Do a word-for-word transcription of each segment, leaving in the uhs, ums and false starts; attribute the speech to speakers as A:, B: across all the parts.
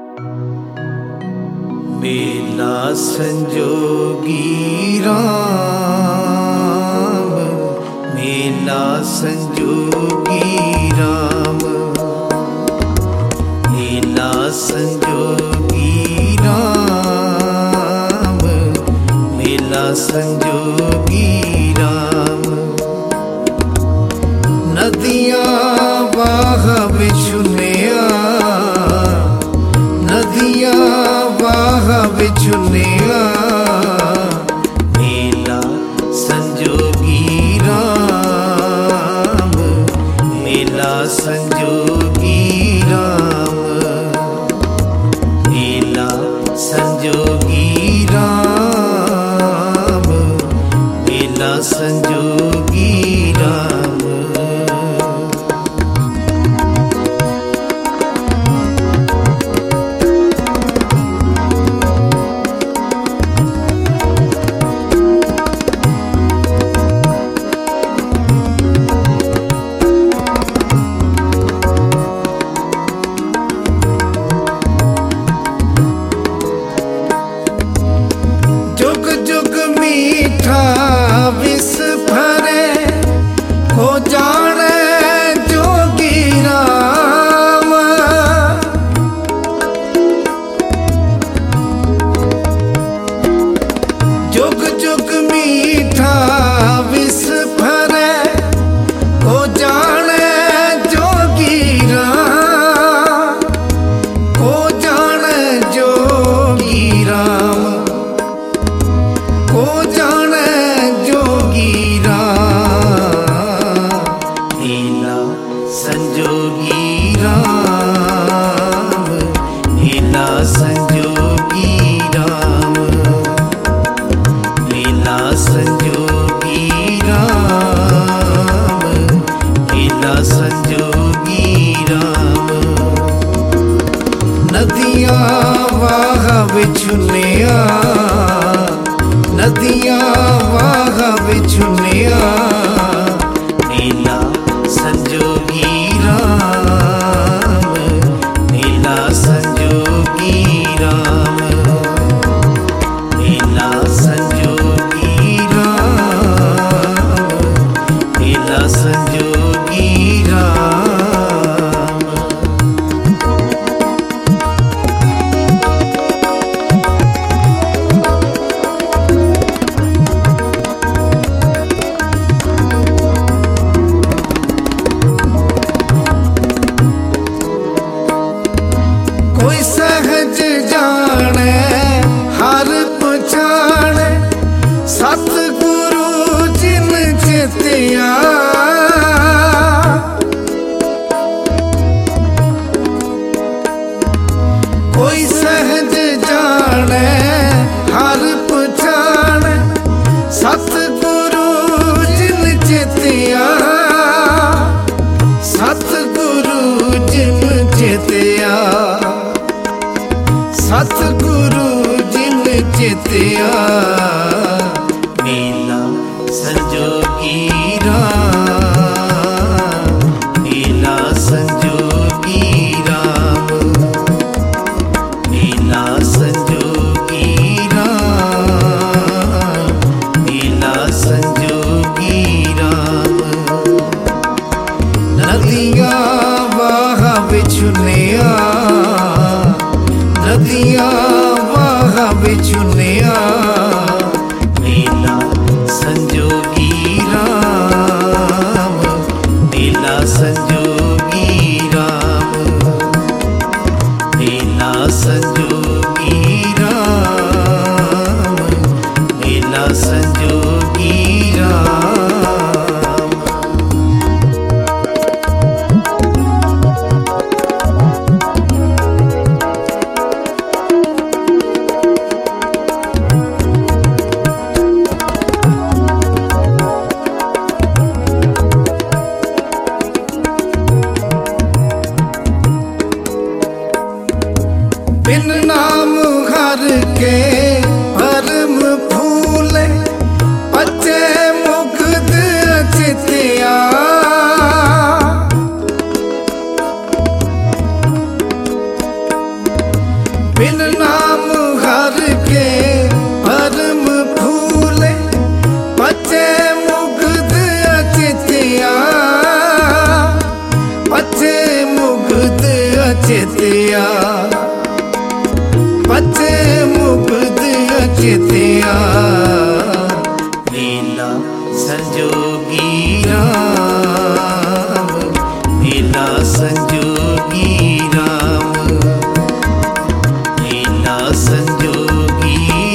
A: मेला संजोगी राम, मेला संजोगी राम, मेला संजोगी राम, मेला संजोगी राम। नदियाँ वाह बिछुनिया, नदियाँ वाह बिछुनिया, मेला संजोगी राम, मेला संजोगी राम, मेला संजोगी राम, मेला संजोगी राम। मीठा विष भरे हो जाने जोगी राम, जुग जुग मीठा विष भरे हो जाने जोगी राम, हो जाने जोगी राम, हो जाने जोगी राम। मेला संजोगी राम, मेला संजोगी राम, मेला संजोगी राम, मेला संजोगी राम। नदियाँ वाह बिछुनिया, नदियाँ वाह बिछुनिया, मेला संजोगी राम, मेला संजोगी राम, मेला संजोगी राम, मेला संजोगी राम। कोई सहज जाने हर पछाणे, सतगुरु जिन चितिया, कोई सहज जाने हर पछाणे, सतगुरु जिन चितिया, सतगुरु जिन चितिया, सतगुरु जिन चितिया। मेला संजोगी राम, मेला संजोगी राम, मेला संजोगी राम, मेला संजोगी राम। नदियाँ वाह बिछुनिया, नदियाँ वाह बिछुनिया, मेला संजोगी राम, मेला संजोगी राम, मेला संजोगी राम, मेला संजोगी राम। बिन नाम हर के परम फूले, पचे मुग्ध चितिया, बिन नाम हर के परम फूले पचे मुग्ध अचितिया पचे मुग्ध अचितिया पचे मुग्ध अचितिया लीला संजोगी राम लीला संजोगी राम लीला संजोगी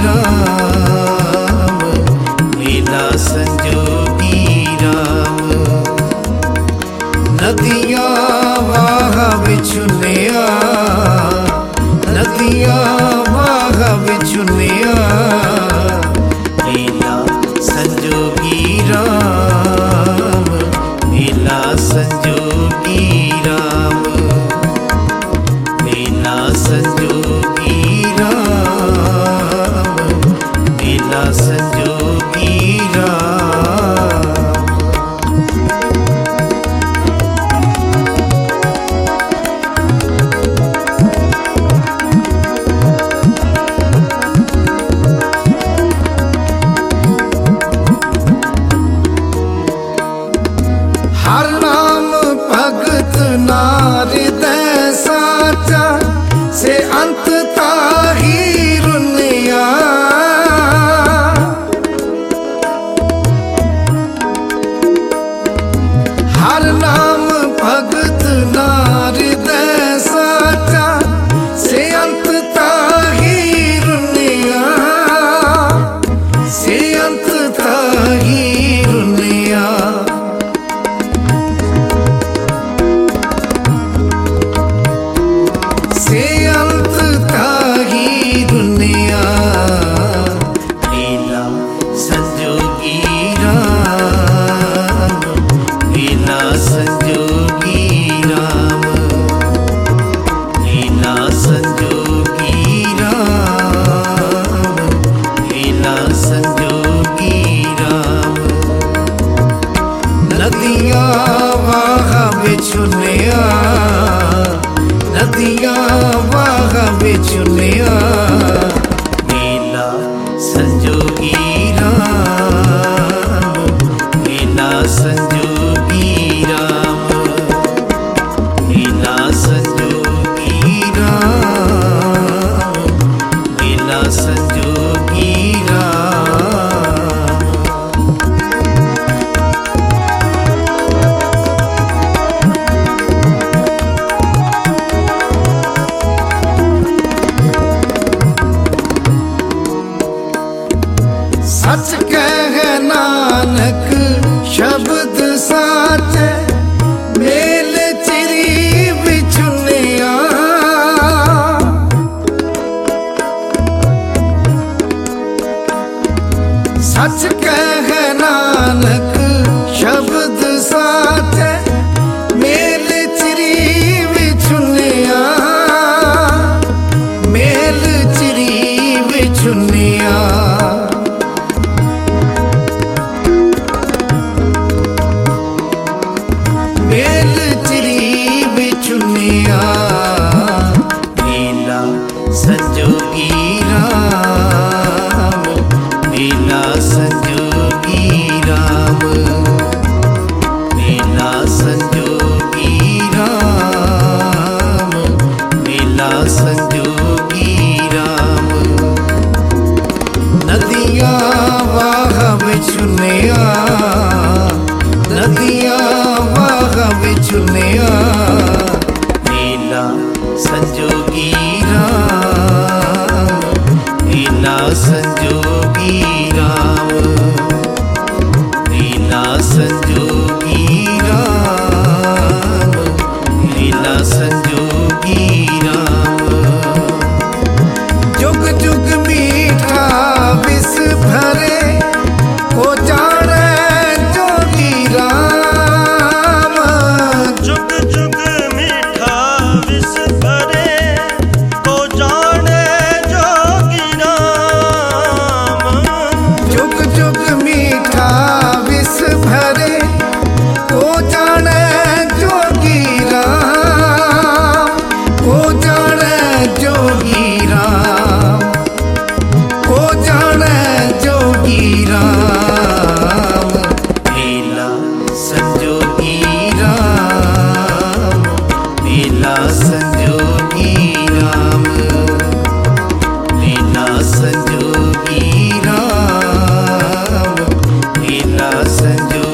A: राम लीला संजोगी राम नदियाँ वाह बिछुनिया नदियाँ वाह बिछुनिया लीला संजोगी राम लीला संजोगी राम लीला संजोगी राम लीला संजोगी राम। हर नाम भगत नारद साचा से अंत ताही रुनिया हर नाम भगत नारद साचा से अंत ताही रुनिया से अंत ताही रुनिया से अंत ताही दुनिया लीला संजोगी राम लीला संजोगी राम लीला संजोगी राम लीला संजोगी राम नदियाँ वाह बिछुनिया नदियाँ वाह बिछुनिया लीला संजोगी राम लीला संजोगी राम लीला संजोगी राम लीला संजोगी राम। सच कह नानक शब्द साचे मेल चिरी बिछुनिया सच कह नानक शब्द साचे मेल चिरी बिछुनिया मेल चिरी बिछुनिया मेल चिरी बिछुनिया लीला संजोगी राम लीला संजोगी राम लीला संजोगी राम लीला संजोगी राम नदियाँ वाह बिछुनिया नदियाँ वाह बिछुनिया लीला संजोगी राम लीला संजोगी राम लीला संजोगी राम लीला संजोगी राम जुग जुग मीठा विष भरे को जाने जोगी राम जुग जुग मीठा विष भरे लीला संजोगी